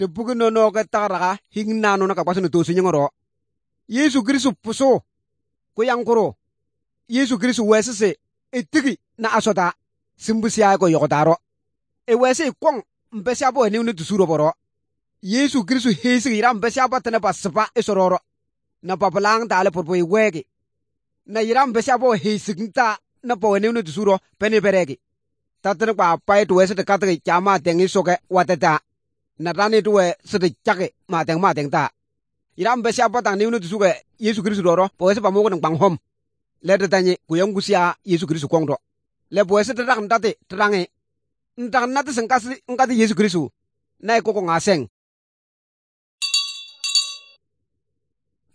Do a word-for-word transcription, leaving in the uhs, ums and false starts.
te bugi no no ga taraga hingna no na ka kwaso to sinyoro Yesu Kristo puso ko yankuro Yesu Kristo wesese etigi na asota simbusia ko yokotaro e wese kwong mbesia bo ni unu tusuro boro Yesu Kristo hesi ira mbesia ba tane baspa esororo na papalang dale porpo wege na ira mbesia bo hesi nta na bo ni unu tusuro pene beregi tatene kwa pai to wese de katri chama tengi soke watata na tani to we se de chake ma teng ma teng ta ira mbesia ba tang ni unu tusuge Yesu Kristo doro bo wese ba mo ko nang hom le de tani ku yangusia Yesu Kristo kwongdo le bo wese de rak ndate trange ndak nate sengkasi ngati Yesu Kristo na ko ko ngaseng